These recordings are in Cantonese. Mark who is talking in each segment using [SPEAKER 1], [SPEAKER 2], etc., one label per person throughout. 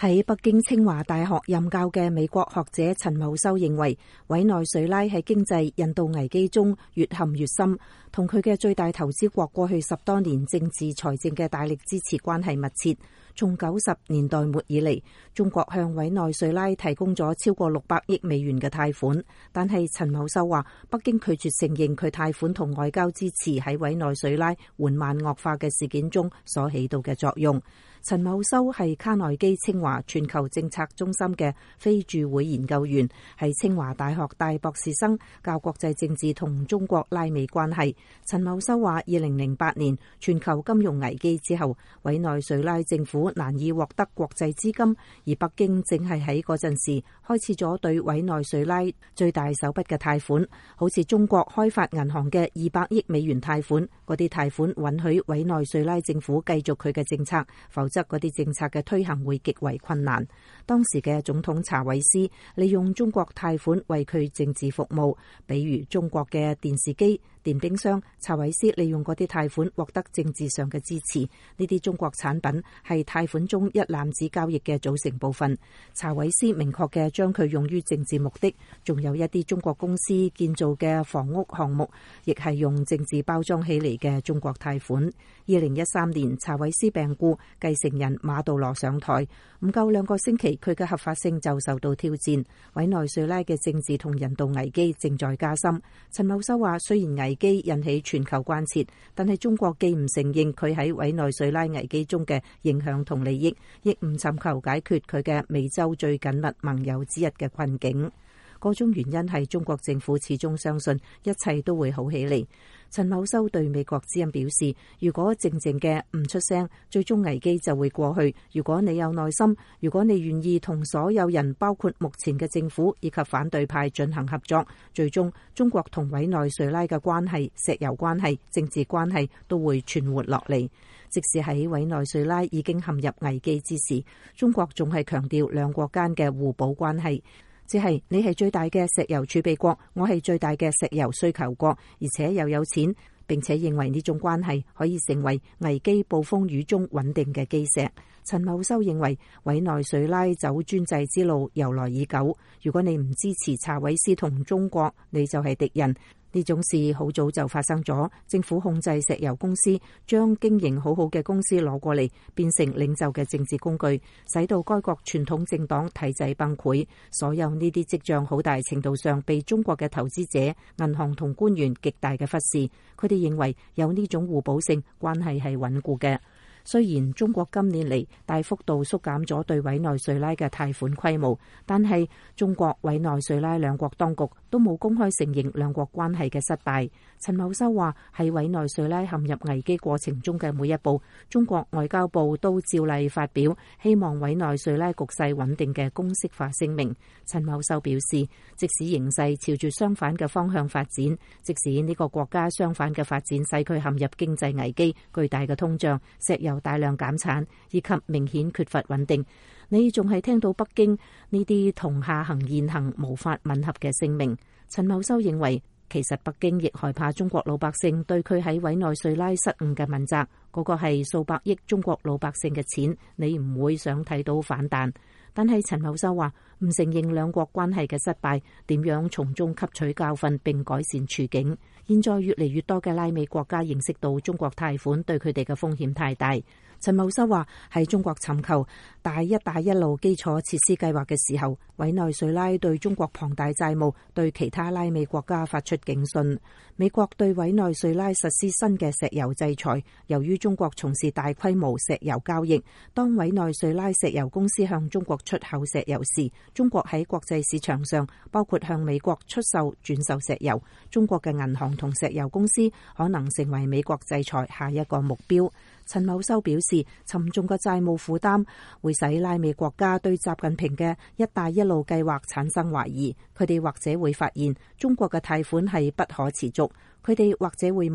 [SPEAKER 1] 喺北京清華大學任教嘅美國學者陳茂修認為，委內瑞拉喺經濟引導危機中越陷越深，同佢嘅最大投資國過去10多年政治財政嘅大力支持關係密切。從90年代末以嚟，中國向委內瑞拉提供咗超過600億美元嘅貸款，但係陳茂修話，北京拒絕承認佢貸款同外交支持喺委內瑞拉緩慢惡化嘅事件中所起到嘅作用。陳茂修係卡內基清華全球政策中心嘅非駐會研究員，係清華大學大博士生，教國際政治同中國拉美關係。陳茂修話，2008年全球金融危機之後，委內瑞拉政府難以獲得國際資金，而北京正係喺嗰陣時開始咗對委內瑞拉最大手筆嘅貸款，好似中國開發銀行嘅200億美元貸款，嗰啲貸款允許委內瑞拉政府繼續佢嘅政策，否則嗰啲政策嘅推行會極為困難。當時嘅總統查韋斯利用中國貸款為佢政治服務，比如中國嘅電視機、電冰箱，查韋斯利用嗰啲貸款獲得政治上嘅支持。呢啲中國產品係貸款中一籃子交易嘅組成部分。查韋斯明確嘅將佢用於政治目的，仲有一啲中國公司建造嘅房屋項目，亦係用政治包裝起嚟嘅中國貸款。2013年查韋斯病故，繼承人馬杜羅上台，唔夠2個星期，佢嘅合法性就受到挑戰。委內瑞拉嘅政治同人道危機正在加深。陳茂修話，雖然危機引起全球關切，但係中國既唔承認佢喺委內瑞拉危機中嘅影響同利益，亦唔尋求解決佢嘅美洲最緊密盟友之一嘅困境。個中原因係中國政府始終相信一切都會好起嚟。陳茂修對美國之音表示，如果靜靜嘅唔出聲，最終危機就會過去。如果你有耐心，如果你願意同所有人，包括目前嘅政府以及反對派進行合作，最終中國同委內瑞拉嘅關係、石油關係、政治關係都會存活落嚟。即使喺委內瑞拉已經陷入危機之時，中國仲係強調兩國間嘅互補關係。只係你係最大嘅石油儲備國，我係最大嘅石油需求國，而且又有錢，並且認為呢種關係可以成為危機暴風雨中穩定嘅基石。陳茂修認為委內瑞拉走專制之路由來已久，如果你唔支持查韋斯同中國，你就係敵人。呢種事好早就發生咗，政府控制石油公司，將經營好好嘅公司攞過嚟，變成領袖嘅政治工具，使到該國傳統政黨體制崩潰。所有呢啲跡象好大程度上被中國嘅投資者、銀行同官員極大嘅忽視。佢哋認為有呢種互補性，關係係穩固嘅。雖然中國今年嚟大幅度縮減咗對委內瑞拉嘅貸款規模，但係中國委內瑞拉兩國當局都冇公開承認兩國關係嘅失敗。陳茂修話，喺委內瑞拉陷入危機過程中嘅每一步，中國外交部都照例發表希望委內瑞拉局勢穩定嘅公式化聲明。陳茂修表示，即使形勢朝住相反嘅方向發展，即使呢個國家相反嘅發展使佢陷入經濟危機、巨大嘅通脹、石油大量減產以及明顯缺乏穩定，你仲係聽到北京呢啲同下行言行無法吻合嘅聲明。陳茂修認為，其實北京亦害怕中國老百姓對佢喺委內瑞拉失誤嘅問責，嗰個係數百億中國老百姓嘅錢，你唔會想睇到反彈。但係陳茂修話，唔承認兩國關係嘅失敗，點樣從中吸取教訓並改善處境。現在越嚟越多嘅拉美國家認識到中國貸款對佢哋嘅風險太大。陳茂修話，喺中國尋求大一帶一路基礎設施計劃嘅時候，委內瑞拉對中國龐大債務對其他拉美國家發出警訊。美國對委內瑞拉實施新嘅石油制裁，由於中國從事大規模石油交易，當委內瑞拉石油公司向中國出口石油時，中國喺國際市場上包括向美國出售轉售石油，中國嘅銀行同石油公司可能成為美國制裁下一個目標。陳茂修表示，沉重嘅債務負擔會使拉美國家對習近平嘅一帶一路計劃產生懷疑，佢哋或者會發現中國嘅貸款係不可持續，佢哋或者會問，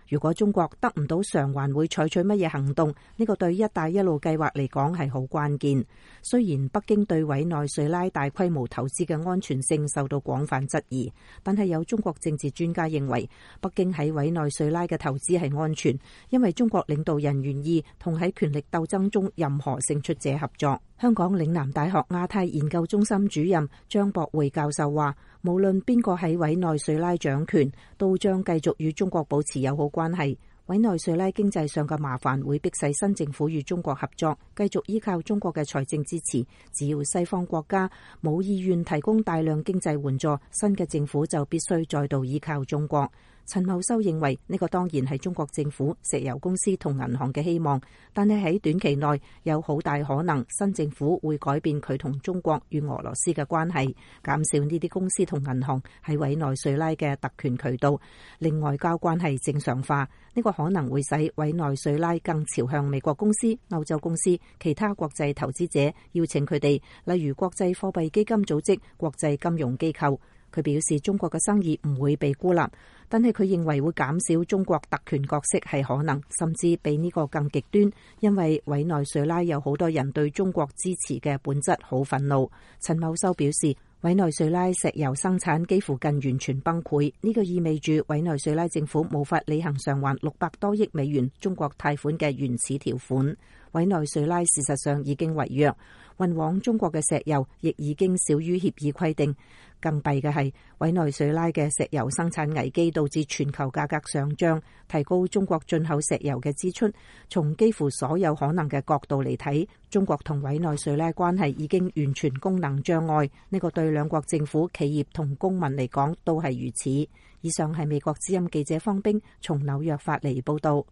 [SPEAKER 1] 如果中國得唔到償還，會採取乜嘢行動？呢個對一帶一路計劃嚟講係好關鍵。雖然北京對委內瑞拉大規模投資嘅安全性受到廣泛質疑，但係有中國政治專家認為，北京喺委內瑞拉嘅投資係安全，因為中國領導人願意同喺權力鬥爭中任何勝出者合作。香港嶺南大學亞太研究中心主任張博會教授話，無論邊個喺委內瑞拉掌權，都將繼續與中國保持友好關係。委內瑞拉經濟上嘅麻煩會迫使新政府與中國合作，繼續依靠中國嘅財政支持。只要西方國家冇意願提供大量經濟援助，新嘅政府就必須再度依靠中國。陳茂修認為呢個當然係中國政府、石油公司同銀行嘅希望，但係喺短期內有好大可能新政府會改變佢同中國與俄羅斯嘅關係，減少呢啲公司同銀行喺委內瑞拉嘅特權渠道，令外交關係正常化。呢個可能會使委內瑞拉更朝向美國公司、歐洲公司、其他國際投資者，邀請佢哋，例如國際貨幣基金組織、國際金融機構。佢表示中國嘅生意唔會被孤立，但係佢認為會減少中國特權角色係可能，甚至比呢個更極端，因為委內瑞拉有好多人對中國支持嘅本質好憤怒。陳茂修表示，委內瑞拉石油生產幾乎近完全崩潰，呢個意味住委內瑞拉政府無法履行償還600多億美元中國貸款嘅原始條款。委內瑞拉事實上已經違約，運往中國嘅石油亦已經少於協議規定。更弊嘅係，委內瑞拉嘅石油生產危機導致全球價格上漲，提高中國進口石油嘅支出。從幾乎所有可能嘅角度嚟睇，中國同委內瑞拉關係已經完全功能障礙。呢個對兩國政府、企業同公民嚟講都係如此。以上係美國之音記者方冰從紐約發嚟報道。